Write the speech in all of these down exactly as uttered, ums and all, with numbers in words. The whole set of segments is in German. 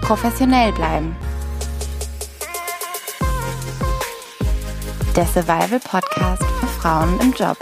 Professionell bleiben. Der Survival-Podcast für Frauen im Job.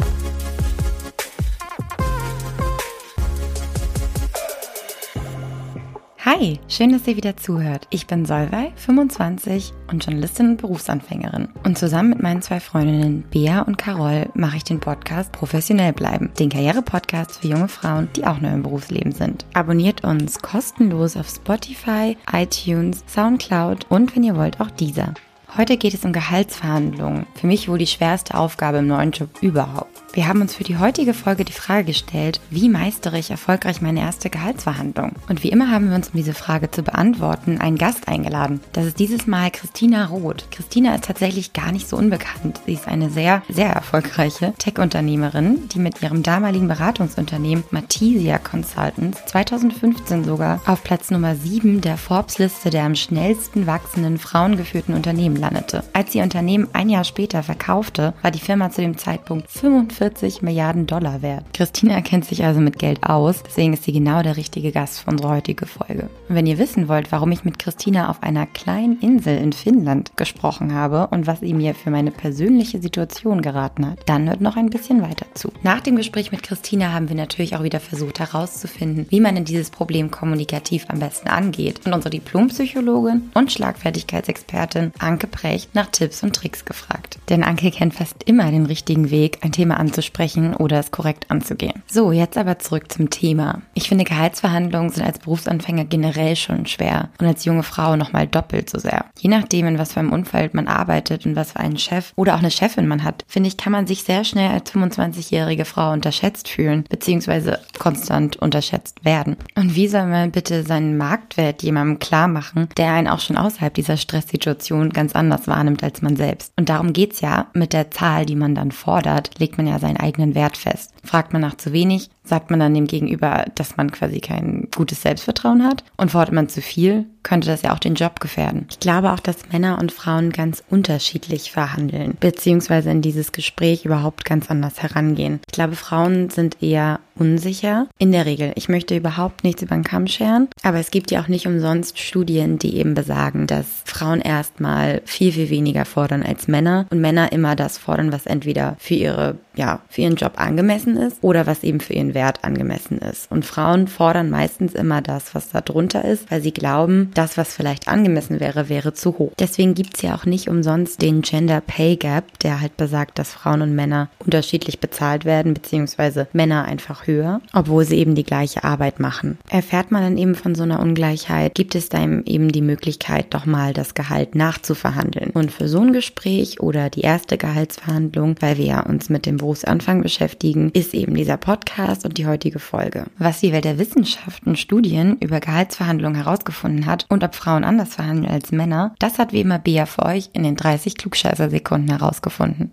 Hi, schön, dass ihr wieder zuhört. Ich bin Solveig, fünfundzwanzig und Journalistin und Berufsanfängerin. Und zusammen mit meinen zwei Freundinnen Bea und Carol mache ich den Podcast Professionell bleiben, den Karriere-Podcast für junge Frauen, die auch neu im Berufsleben sind. Abonniert uns kostenlos auf Spotify, iTunes, Soundcloud und wenn ihr wollt auch Deezer. Heute geht es um Gehaltsverhandlungen. Für mich wohl die schwerste Aufgabe im neuen Job überhaupt. Wir haben uns für die heutige Folge die Frage gestellt, wie meistere ich erfolgreich meine erste Gehaltsverhandlung? Und wie immer haben wir uns, um diese Frage zu beantworten, einen Gast eingeladen. Das ist dieses Mal Christina Roth. Christina ist tatsächlich gar nicht so unbekannt. Sie ist eine sehr, sehr erfolgreiche Tech-Unternehmerin, die mit ihrem damaligen Beratungsunternehmen Matisia Consultants zweitausendfünfzehn sogar auf Platz Nummer sieben der Forbes-Liste der am schnellsten wachsenden frauengeführten Unternehmen landete. Als sie ihr Unternehmen ein Jahr später verkaufte, war die Firma zu dem Zeitpunkt fünfundvierzig Milliarden Dollar wert. Christina kennt sich also mit Geld aus, deswegen ist sie genau der richtige Gast für unsere heutige Folge. Und wenn ihr wissen wollt, warum ich mit Christina auf einer kleinen Insel in Finnland gesprochen habe und was sie mir für meine persönliche Situation geraten hat, dann hört noch ein bisschen weiter zu. Nach dem Gespräch mit Christina haben wir natürlich auch wieder versucht herauszufinden, wie man in dieses Problem kommunikativ am besten angeht und unsere Diplompsychologin und Schlagfertigkeitsexpertin Anke Precht nach Tipps und Tricks gefragt. Denn Anke kennt fast immer den richtigen Weg, ein Thema anzusprechen oder es korrekt anzugehen. So, jetzt aber zurück zum Thema. Ich finde, Gehaltsverhandlungen sind als Berufsanfänger generell schon schwer und als junge Frau nochmal doppelt so sehr. Je nachdem, in was für einem Umfeld man arbeitet und was für einen Chef oder auch eine Chefin man hat, finde ich, kann man sich sehr schnell als fünfundzwanzigjährige Frau unterschätzt fühlen, beziehungsweise konstant unterschätzt werden. Und wie soll man bitte seinen Marktwert jemandem klar machen, der einen auch schon außerhalb dieser Stresssituation ganz anders wahrnimmt als man selbst? Und darum geht's ja. Mit der Zahl, die man dann fordert, legt man ja seinen eigenen Wert fest. Fragt man nach zu wenig, sagt man dann dem Gegenüber, dass man quasi kein gutes Selbstvertrauen hat, und fordert man zu viel, könnte das ja auch den Job gefährden. Ich glaube auch, dass Männer und Frauen ganz unterschiedlich verhandeln, beziehungsweise in dieses Gespräch überhaupt ganz anders herangehen. Ich glaube, Frauen sind eher unsicher. In der Regel. Ich möchte überhaupt nichts über den Kamm scheren, aber es gibt ja auch nicht umsonst Studien, die eben besagen, dass Frauen erstmal viel, viel weniger fordern als Männer und Männer immer das fordern, was entweder für ihre, ja, für ihren Job angemessen ist oder was eben für ihren Wert angemessen ist. Und Frauen fordern meistens immer das, was da drunter ist, weil sie glauben, das, was vielleicht angemessen wäre, wäre zu hoch. Deswegen gibt es ja auch nicht umsonst den Gender Pay Gap, der halt besagt, dass Frauen und Männer unterschiedlich bezahlt werden, beziehungsweise Männer einfach höher, obwohl sie eben die gleiche Arbeit machen. Erfährt man dann eben von so einer Ungleichheit, gibt es dann eben die Möglichkeit, doch mal das Gehalt nachzuverhandeln. Und für so ein Gespräch oder die erste Gehaltsverhandlung, weil wir ja uns mit dem Berufsanfang beschäftigen, ist eben dieser Podcast und die heutige Folge. Was die Welt der Wissenschaft und Studien über Gehaltsverhandlungen herausgefunden hat und ob Frauen anders verhandeln als Männer, das hat wie immer Bea für euch in den dreißig Klugscheißer-Sekunden herausgefunden.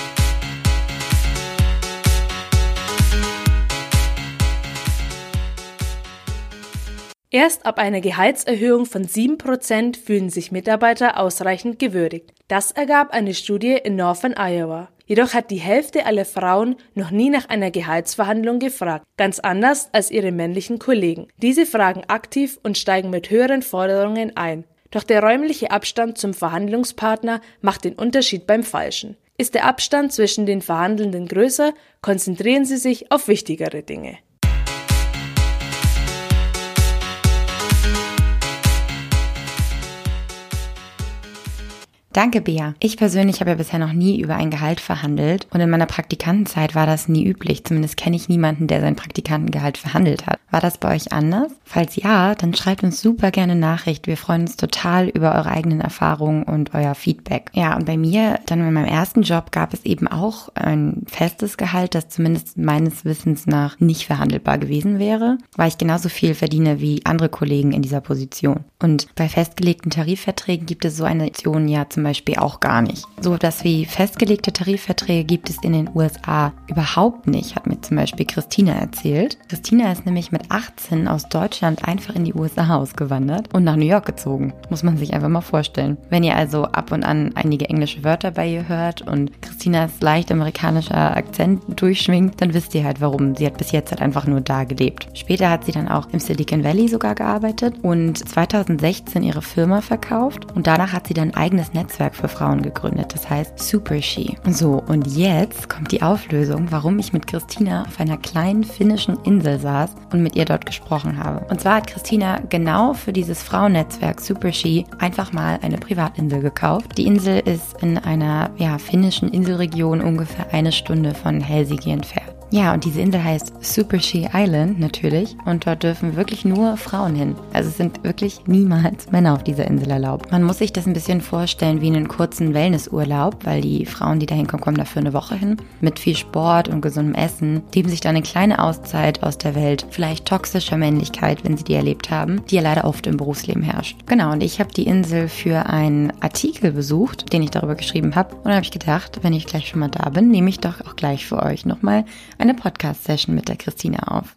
Erst ab einer Gehaltserhöhung von sieben Prozent fühlen sich Mitarbeiter ausreichend gewürdigt. Das ergab eine Studie in Northern Iowa. Jedoch hat die Hälfte aller Frauen noch nie nach einer Gehaltsverhandlung gefragt, ganz anders als ihre männlichen Kollegen. Diese fragen aktiv und steigen mit höheren Forderungen ein. Doch der räumliche Abstand zum Verhandlungspartner macht den Unterschied beim Falschen. Ist der Abstand zwischen den Verhandelnden größer, konzentrieren sie sich auf wichtigere Dinge. Danke, Bea. Ich persönlich habe ja bisher noch nie über ein Gehalt verhandelt und in meiner Praktikantenzeit war das nie üblich. Zumindest kenne ich niemanden, der sein Praktikantengehalt verhandelt hat. War das bei euch anders? Falls ja, dann schreibt uns super gerne Nachricht. Wir freuen uns total über eure eigenen Erfahrungen und euer Feedback. Ja, und bei mir, dann in meinem ersten Job, gab es eben auch ein festes Gehalt, das zumindest meines Wissens nach nicht verhandelbar gewesen wäre, weil ich genauso viel verdiene wie andere Kollegen in dieser Position. Und bei festgelegten Tarifverträgen gibt es so eine Option ja zum zum Beispiel auch gar nicht. So etwas wie festgelegte Tarifverträge gibt es in den U S A überhaupt nicht, hat mir zum Beispiel Christina erzählt. Christina ist nämlich mit achtzehn aus Deutschland einfach in die U S A ausgewandert und nach New York gezogen. Muss man sich einfach mal vorstellen. Wenn ihr also ab und an einige englische Wörter bei ihr hört und Christinas leicht amerikanischer Akzent durchschwingt, dann wisst ihr halt warum. Sie hat bis jetzt halt einfach nur da gelebt. Später hat sie dann auch im Silicon Valley sogar gearbeitet und zweitausendsechzehn ihre Firma verkauft und danach hat sie dann ein eigenes Netzwerk für Frauen gegründet, das heißt Super She. So, und jetzt kommt die Auflösung, warum ich mit Christina auf einer kleinen finnischen Insel saß und mit ihr dort gesprochen habe. Und zwar hat Christina genau für dieses Frauennetzwerk Super She einfach mal eine Privatinsel gekauft. Die Insel ist in einer ja, finnischen Inselregion ungefähr eine Stunde von Helsinki entfernt. Ja, und diese Insel heißt Super She Island natürlich und dort dürfen wirklich nur Frauen hin. Also es sind wirklich niemals Männer auf dieser Insel erlaubt. Man muss sich das ein bisschen vorstellen wie einen kurzen Wellnessurlaub, weil die Frauen, die da hinkommen, kommen dafür eine Woche hin. Mit viel Sport und gesundem Essen, geben sich da eine kleine Auszeit aus der Welt, vielleicht toxischer Männlichkeit, wenn sie die erlebt haben, die ja leider oft im Berufsleben herrscht. Genau, und ich habe die Insel für einen Artikel besucht, den ich darüber geschrieben habe. Und da habe ich gedacht, wenn ich gleich schon mal da bin, nehme ich doch auch gleich für euch nochmal eine Podcast-Session mit der Christina auf.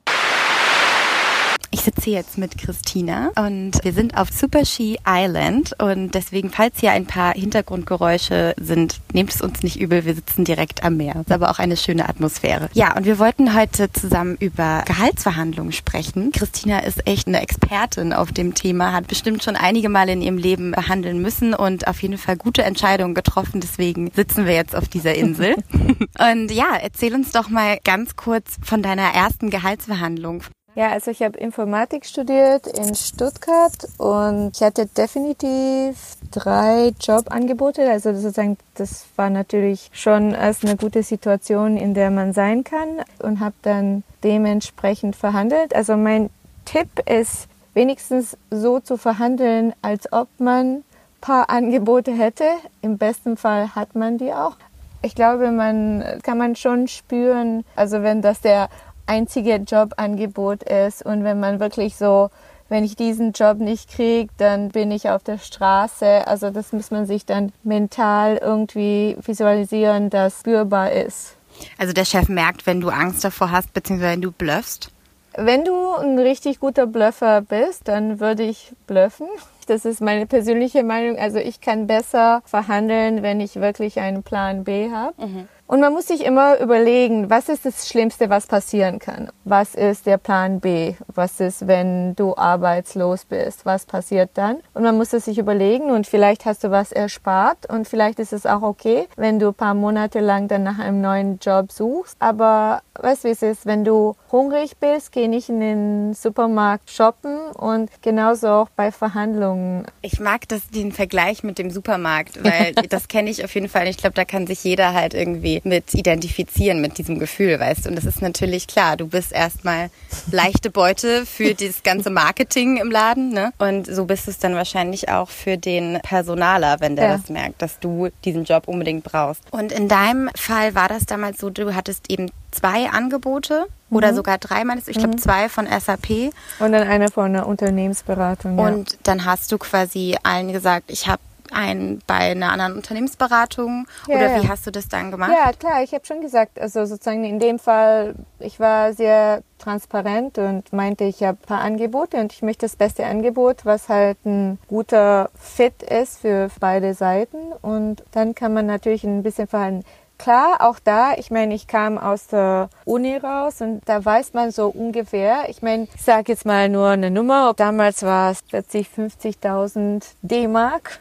Ich sitze jetzt mit Christina und wir sind auf Super She Island und deswegen, falls hier ein paar Hintergrundgeräusche sind, nehmt es uns nicht übel, wir sitzen direkt am Meer. Ist aber auch eine schöne Atmosphäre. Ja, und wir wollten heute zusammen über Gehaltsverhandlungen sprechen. Christina ist echt eine Expertin auf dem Thema, hat bestimmt schon einige Male in ihrem Leben verhandeln müssen und auf jeden Fall gute Entscheidungen getroffen. Deswegen sitzen wir jetzt auf dieser Insel. Und ja, erzähl uns doch mal ganz kurz von deiner ersten Gehaltsverhandlung. Ja, also ich habe Informatik studiert in Stuttgart und ich hatte definitiv drei Jobangebote. Also sozusagen, das war natürlich schon als eine gute Situation, in der man sein kann und habe dann dementsprechend verhandelt. Also mein Tipp ist, wenigstens so zu verhandeln, als ob man ein paar Angebote hätte. Im besten Fall hat man die auch. Ich glaube, man kann man schon spüren, also wenn das der einzige Jobangebot ist und wenn man wirklich so, wenn ich diesen Job nicht kriege, dann bin ich auf der Straße. Also das muss man sich dann mental irgendwie visualisieren, dass spürbar ist. Also der Chef merkt, wenn du Angst davor hast, beziehungsweise wenn du bluffst? Wenn du ein richtig guter Bluffer bist, dann würde ich bluffen. Das ist meine persönliche Meinung. Also ich kann besser verhandeln, wenn ich wirklich einen Plan B habe. Mhm. Und man muss sich immer überlegen, was ist das Schlimmste, was passieren kann? Was ist der Plan B? Was ist, wenn du arbeitslos bist? Was passiert dann? Und man muss es sich überlegen und vielleicht hast du was erspart und vielleicht ist es auch okay, wenn du ein paar Monate lang dann nach einem neuen Job suchst. Aber weißt du, wie es ist, wenn du hungrig bist, geh nicht in den Supermarkt shoppen und genauso auch bei Verhandlungen. Ich mag das, den Vergleich mit dem Supermarkt, weil das kenne ich auf jeden Fall. Ich glaube, da kann sich jeder halt irgendwie mit identifizieren, mit diesem Gefühl, weißt du. Und das ist natürlich klar, du bist erstmal leichte Beute für dieses ganze Marketing im Laden, ne? Und so bist es dann wahrscheinlich auch für den Personaler, wenn der ja. das merkt, dass du diesen Job unbedingt brauchst. Und in deinem Fall war das damals so, du hattest eben zwei Angebote mhm. oder sogar drei, meinst du? Ich glaube, mhm. zwei von S A P. Und dann eine von einer Unternehmensberatung, ja. Und dann hast du quasi allen gesagt, ich habe ein bei einer anderen Unternehmensberatung ja, oder ja. wie hast du das dann gemacht? Ja, klar, ich habe schon gesagt, also sozusagen in dem Fall, ich war sehr transparent und meinte, ich habe ein paar Angebote und ich möchte das beste Angebot, was halt ein guter Fit ist für beide Seiten und dann kann man natürlich ein bisschen verhandeln. Klar, auch da, ich meine, ich kam aus der Uni raus und da weiß man so ungefähr, ich meine, ich sage jetzt mal nur eine Nummer, damals war es vierzig, fünfzigtausend D-Mark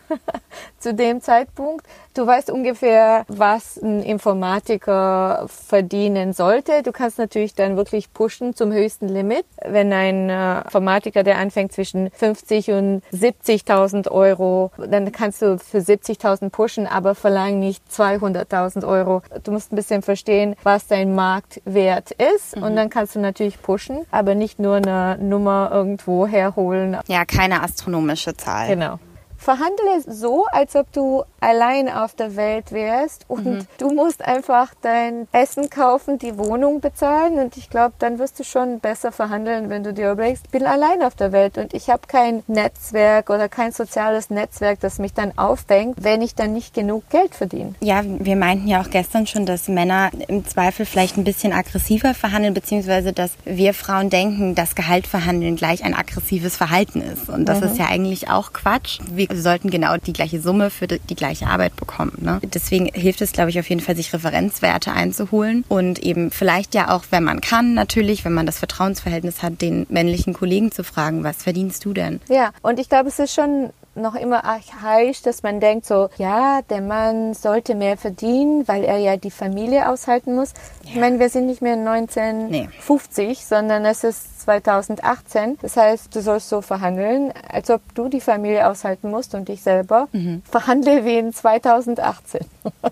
zu dem Zeitpunkt. Du weißt ungefähr, was ein Informatiker verdienen sollte. Du kannst natürlich dann wirklich pushen zum höchsten Limit. Wenn ein äh, Informatiker, der anfängt zwischen fünfzig und siebzigtausend Euro, dann kannst du für siebzigtausend pushen, aber verlang nicht zweihunderttausend Euro. Du musst ein bisschen verstehen, was dein Marktwert ist mhm. und dann kannst du natürlich pushen, aber nicht nur eine Nummer irgendwo herholen. Ja, keine astronomische Zahl. Genau. Verhandle so, als ob du allein auf der Welt wärst und mhm. du musst einfach dein Essen kaufen, die Wohnung bezahlen und ich glaube, dann wirst du schon besser verhandeln, wenn du dir überlegst, ich bin allein auf der Welt und ich habe kein Netzwerk oder kein soziales Netzwerk, das mich dann auffängt, wenn ich dann nicht genug Geld verdiene. Ja, wir meinten ja auch gestern schon, dass Männer im Zweifel vielleicht ein bisschen aggressiver verhandeln, beziehungsweise dass wir Frauen denken, dass Gehalt verhandeln gleich ein aggressives Verhalten ist. Und das mhm. ist ja eigentlich auch Quatsch. Wir sollten genau die gleiche Summe für die, die gleiche Arbeit bekommen. Ne? Deswegen hilft es, glaube ich, auf jeden Fall, sich Referenzwerte einzuholen und eben vielleicht ja auch, wenn man kann, natürlich, wenn man das Vertrauensverhältnis hat, den männlichen Kollegen zu fragen, was verdienst du denn? Ja, und ich glaube, es ist schon noch immer archaisch, dass man denkt so, ja, der Mann sollte mehr verdienen, weil er ja die Familie aushalten muss. Ja. Ich meine, wir sind nicht mehr neunzehnhundertfünfzig, nee. sondern es ist zweitausendachtzehn. Das heißt, du sollst so verhandeln, als ob du die Familie aushalten musst und dich selber. Mhm. Verhandle wie in zweitausendachtzehn.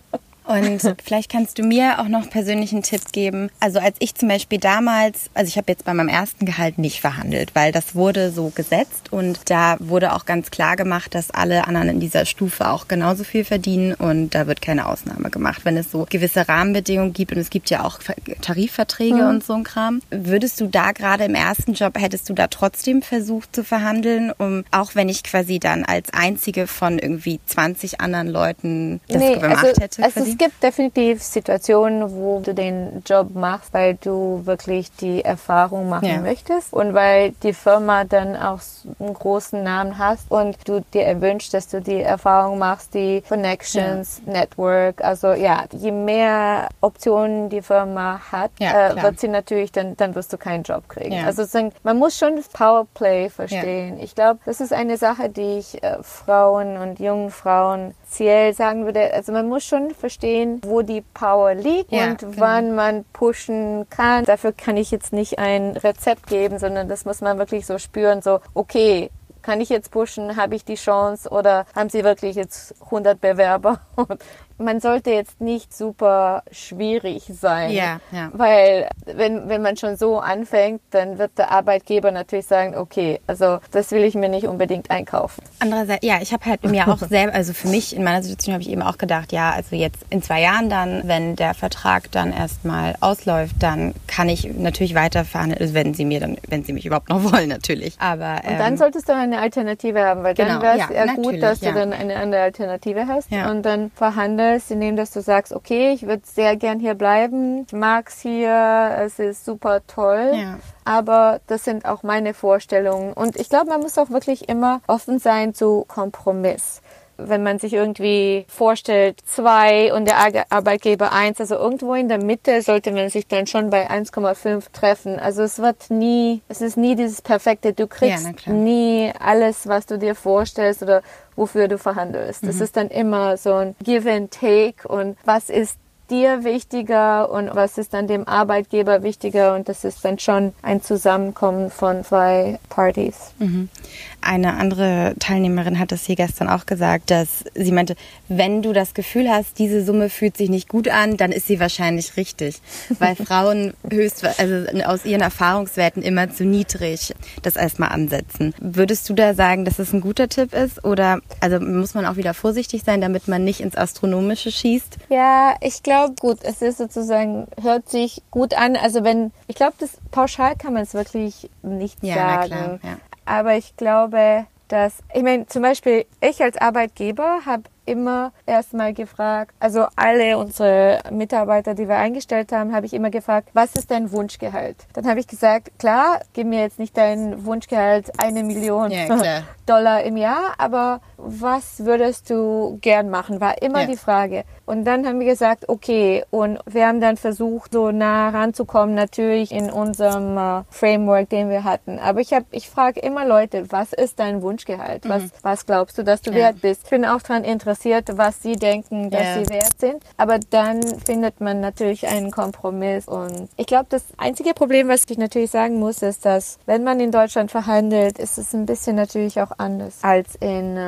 Und vielleicht kannst du mir auch noch persönlich einen Tipp geben. Also als ich zum Beispiel damals, also ich habe jetzt bei meinem ersten Gehalt nicht verhandelt, weil das wurde so gesetzt und da wurde auch ganz klar gemacht, dass alle anderen in dieser Stufe auch genauso viel verdienen und da wird keine Ausnahme gemacht, wenn es so gewisse Rahmenbedingungen gibt und es gibt ja auch Tarifverträge mhm. und so ein Kram. Würdest du da gerade im ersten Job, hättest du da trotzdem versucht zu verhandeln, um auch wenn ich quasi dann als einzige von irgendwie zwanzig anderen Leuten das nee, gemacht also, hätte? Also es gibt definitiv Situationen, wo du den Job machst, weil du wirklich die Erfahrung machen ja. möchtest und weil die Firma dann auch einen großen Namen hast und du dir erwünschst, dass du die Erfahrung machst, die Connections, ja. Network, also ja, je mehr Optionen die Firma hat, ja, äh, wird sie natürlich, dann, dann wirst du keinen Job kriegen. Ja. Also sozusagen, man muss schon das Powerplay verstehen. Ja. Ich glaube, das ist eine Sache, die ich äh, Frauen und jungen Frauen speziell sagen würde, also man muss schon verstehen, wo die Power liegt ja, und genau. wann man pushen kann. Dafür kann ich jetzt nicht ein Rezept geben, sondern das muss man wirklich so spüren, so okay, kann ich jetzt pushen, habe ich die Chance oder haben sie wirklich jetzt hundert Bewerber? Man sollte jetzt nicht super schwierig sein, ja, ja. weil wenn, wenn man schon so anfängt, dann wird der Arbeitgeber natürlich sagen, okay, also das will ich mir nicht unbedingt einkaufen. Andererseits, ja, ich habe halt mir auch selber, also für mich in meiner Situation habe ich eben auch gedacht, ja, also jetzt in zwei Jahren dann, wenn der Vertrag dann erstmal ausläuft, dann kann ich natürlich weiter verhandeln, also wenn sie mir dann, wenn sie mich überhaupt noch wollen natürlich. Aber ähm, und dann solltest du eine Alternative haben, weil genau, dann wäre es ja, eher gut, dass ja. du dann eine andere Alternative hast ja. und dann verhandelst, indem dass du sagst, okay, ich würde sehr gern hier bleiben, ich mag's hier, es ist super toll, ja. aber das sind auch meine Vorstellungen und ich glaube, man muss auch wirklich immer offen sein zu Kompromiss. Wenn man sich irgendwie vorstellt, zwei und der Arbeitgeber eins, also irgendwo in der Mitte sollte man sich dann schon bei eins Komma fünf treffen. Also es wird nie, es ist nie dieses Perfekte. Du kriegst ja, nie alles, was du dir vorstellst oder wofür du verhandelst. Das mhm. ist dann immer so ein Give and Take und was ist dir wichtiger und was ist dann dem Arbeitgeber wichtiger und das ist dann schon ein Zusammenkommen von zwei Parties. Mhm. Eine andere Teilnehmerin hat das hier gestern auch gesagt, dass sie meinte, wenn du das Gefühl hast, diese Summe fühlt sich nicht gut an, dann ist sie wahrscheinlich richtig, weil Frauen höchst, also aus ihren Erfahrungswerten immer zu niedrig das erstmal ansetzen. Würdest du da sagen, dass es ein guter Tipp ist oder also muss man auch wieder vorsichtig sein, damit man nicht ins Astronomische schießt? Ja, ich glaube, gut, es ist sozusagen, hört sich gut an, also wenn, ich glaube, das pauschal kann man es wirklich nicht ja, sagen. Na klar, ja. Aber ich glaube, dass, ich meine, zum Beispiel, ich als Arbeitgeber habe immer erstmal gefragt, also alle unsere Mitarbeiter, die wir eingestellt haben, habe ich immer gefragt, was ist dein Wunschgehalt? Dann habe ich gesagt, klar, gib mir jetzt nicht dein Wunschgehalt eine Million ja, Dollar im Jahr, aber was würdest du gern machen, war immer ja. die Frage. Und dann haben wir gesagt, okay, und wir haben dann versucht, so nah ranzukommen, natürlich in unserem uh, Framework, den wir hatten. Aber ich habe, ich frage immer Leute, was ist dein Wunschgehalt? Mhm. Was, was glaubst du, dass du ja. wert bist? Ich bin auch daran interessiert, was sie denken, dass ja. sie wert sind. Aber dann findet man natürlich einen Kompromiss. Und ich glaube, das einzige Problem, was ich natürlich sagen muss, ist, dass wenn man in Deutschland verhandelt, ist es ein bisschen natürlich auch anders als in uh,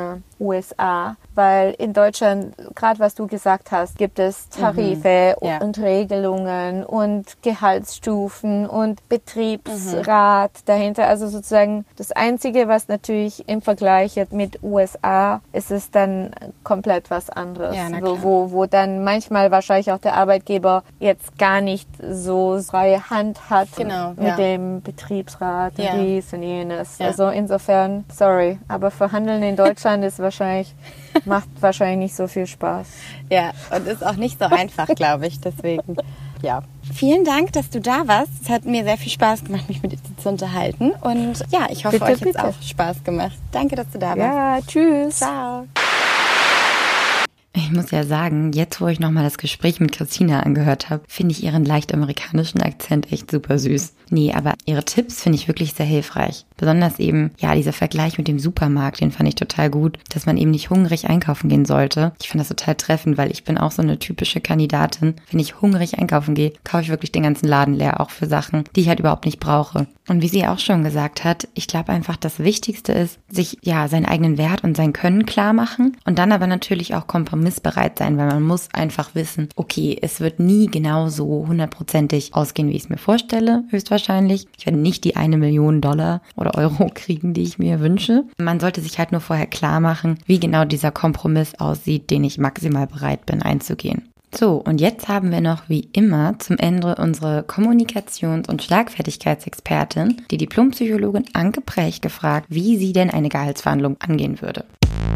U S A, weil in Deutschland, gerade was du gesagt hast, gibt es Tarife mhm. ja. und Regelungen und Gehaltsstufen und Betriebsrat mhm. dahinter. Also sozusagen das Einzige, was natürlich im Vergleich jetzt mit U S A ist, es dann komplett was anderes, ja, wo, wo, wo dann manchmal wahrscheinlich auch der Arbeitgeber jetzt gar nicht so freie Hand hat genau, mit ja. dem Betriebsrat und ja. dies und jenes. Ja. Also insofern, sorry, aber Verhandeln in Deutschland ist wahrscheinlich, macht wahrscheinlich nicht so viel Spaß. Ja, und ist auch nicht so einfach, glaube ich, deswegen, ja. Vielen Dank, dass du da warst. Es hat mir sehr viel Spaß gemacht, mich mit dir zu unterhalten und ja, ich hoffe, bitte, euch hat es bitte. auch Spaß gemacht. Danke, dass du da warst. Ja, tschüss. Ciao. Ich muss ja sagen, jetzt wo ich nochmal das Gespräch mit Christina angehört habe, finde ich ihren leicht amerikanischen Akzent echt super süß. Nee, aber ihre Tipps finde ich wirklich sehr hilfreich. Besonders eben, ja, dieser Vergleich mit dem Supermarkt, den fand ich total gut, dass man eben nicht hungrig einkaufen gehen sollte. Ich finde das total treffend, weil ich bin auch so eine typische Kandidatin. Wenn ich hungrig einkaufen gehe, kaufe ich wirklich den ganzen Laden leer, auch für Sachen, die ich halt überhaupt nicht brauche. Und wie sie auch schon gesagt hat, ich glaube einfach, das Wichtigste ist, sich ja seinen eigenen Wert und sein Können klar machen und dann aber natürlich auch kompromissbereit sein, weil man muss einfach wissen, okay, es wird nie genau so hundertprozentig ausgehen, wie ich es mir vorstelle, höchstwahrscheinlich. Ich werde nicht die eine Million Dollar oder Euro kriegen, die ich mir wünsche. Man sollte sich halt nur vorher klar machen, wie genau dieser Kompromiss aussieht, den ich maximal bereit bin einzugehen. So, und jetzt haben wir noch wie immer zum Ende unsere Kommunikations- und Schlagfertigkeitsexpertin, die Diplompsychologin Anke Precht, gefragt, wie sie denn eine Gehaltsverhandlung angehen würde.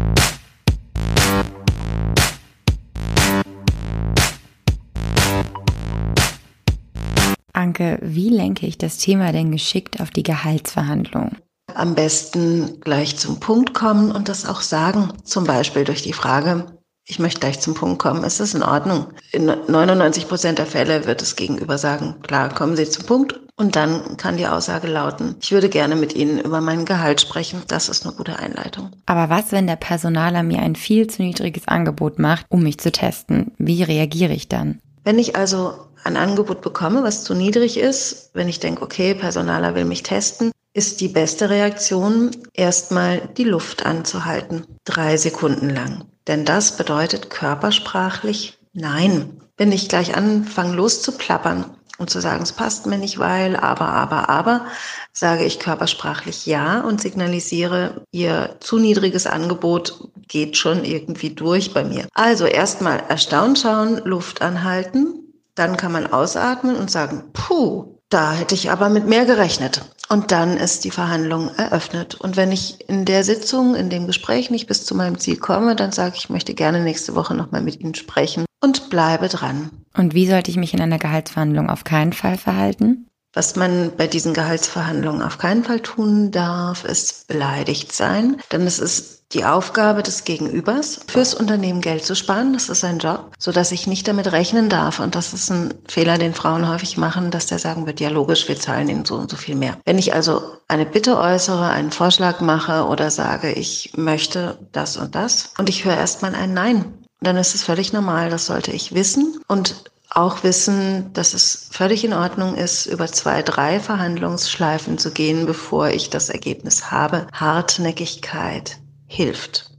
Anke, wie lenke ich das Thema denn geschickt auf die Gehaltsverhandlung? Am besten gleich zum Punkt kommen und das auch sagen, zum Beispiel durch die Frage, ich möchte gleich zum Punkt kommen, ist das in Ordnung? In neunundneunzig Prozent der Fälle wird das Gegenüber sagen, klar, kommen Sie zum Punkt. Und dann kann die Aussage lauten, ich würde gerne mit Ihnen über mein Gehalt sprechen. Das ist eine gute Einleitung. Aber was, wenn der Personaler mir ein viel zu niedriges Angebot macht, um mich zu testen? Wie reagiere ich dann? Wenn ich also ein Angebot bekomme, was zu niedrig ist, wenn ich denke, okay, Personaler will mich testen, ist die beste Reaktion, erstmal die Luft anzuhalten. Drei Sekunden lang. Denn das bedeutet körpersprachlich Nein. Wenn ich gleich anfange loszuplappern und zu sagen, es passt mir nicht, weil, aber, aber, aber, sage ich körpersprachlich Ja und signalisiere, Ihr zu niedriges Angebot geht schon irgendwie durch bei mir. Also erstmal erstaunt schauen, Luft anhalten, dann kann man ausatmen und sagen, puh, da hätte ich aber mit mehr gerechnet. Und dann ist die Verhandlung eröffnet. Und wenn ich in der Sitzung, in dem Gespräch nicht bis zu meinem Ziel komme, dann sage ich, ich möchte gerne nächste Woche nochmal mit Ihnen sprechen und bleibe dran. Und wie sollte ich mich in einer Gehaltsverhandlung auf keinen Fall verhalten? Was man bei diesen Gehaltsverhandlungen auf keinen Fall tun darf, ist beleidigt sein. Denn es ist die Aufgabe des Gegenübers, fürs Unternehmen Geld zu sparen. Das ist sein Job, sodass ich nicht damit rechnen darf. Und das ist ein Fehler, den Frauen häufig machen, dass der sagen wird, ja logisch, wir zahlen ihnen so und so viel mehr. Wenn ich also eine Bitte äußere, einen Vorschlag mache oder sage, ich möchte das und das und ich höre erstmal ein Nein, dann ist es völlig normal. Das sollte ich wissen und auch wissen, dass es völlig in Ordnung ist, über zwei, drei Verhandlungsschleifen zu gehen, bevor ich das Ergebnis habe. Hartnäckigkeit hilft.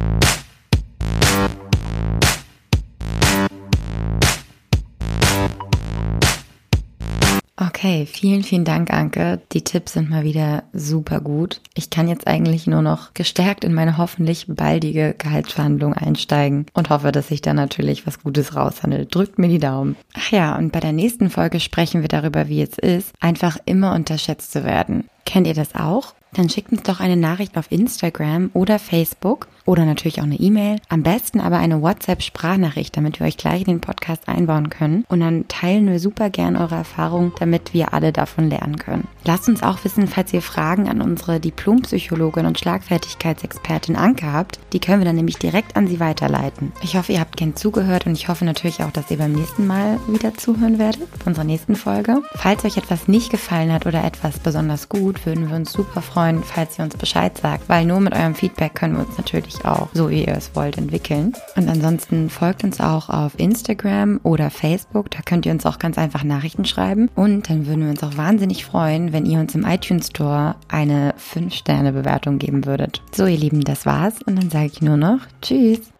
Okay, vielen, vielen Dank, Anke. Die Tipps sind mal wieder super gut. Ich kann jetzt eigentlich nur noch gestärkt in meine hoffentlich baldige Gehaltsverhandlung einsteigen und hoffe, dass sich da natürlich was Gutes raushandelt. Drückt mir die Daumen. Ach ja, und bei der nächsten Folge sprechen wir darüber, wie es ist, einfach immer unterschätzt zu werden. Kennt ihr das auch? Dann schickt uns doch eine Nachricht auf Instagram oder Facebook oder natürlich auch eine E-Mail. Am besten aber eine WhatsApp-Sprachnachricht, damit wir euch gleich in den Podcast einbauen können. Und dann teilen wir super gern eure Erfahrungen, damit wir alle davon lernen können. Lasst uns auch wissen, falls ihr Fragen an unsere Diplompsychologin und Schlagfertigkeitsexpertin Anke habt. Die können wir dann nämlich direkt an sie weiterleiten. Ich hoffe, ihr habt gern zugehört und ich hoffe natürlich auch, dass ihr beim nächsten Mal wieder zuhören werdet, bei unserer nächsten Folge. Falls euch etwas nicht gefallen hat oder etwas besonders gut, würden wir uns super freuen, falls ihr uns Bescheid sagt, weil nur mit eurem Feedback können wir uns natürlich sich auch so, wie ihr es wollt, entwickeln. Und ansonsten folgt uns auch auf Instagram oder Facebook. Da könnt ihr uns auch ganz einfach Nachrichten schreiben. Und dann würden wir uns auch wahnsinnig freuen, wenn ihr uns im iTunes Store eine fünf Sterne Bewertung geben würdet. So, ihr Lieben, das war's. Und dann sage ich nur noch Tschüss.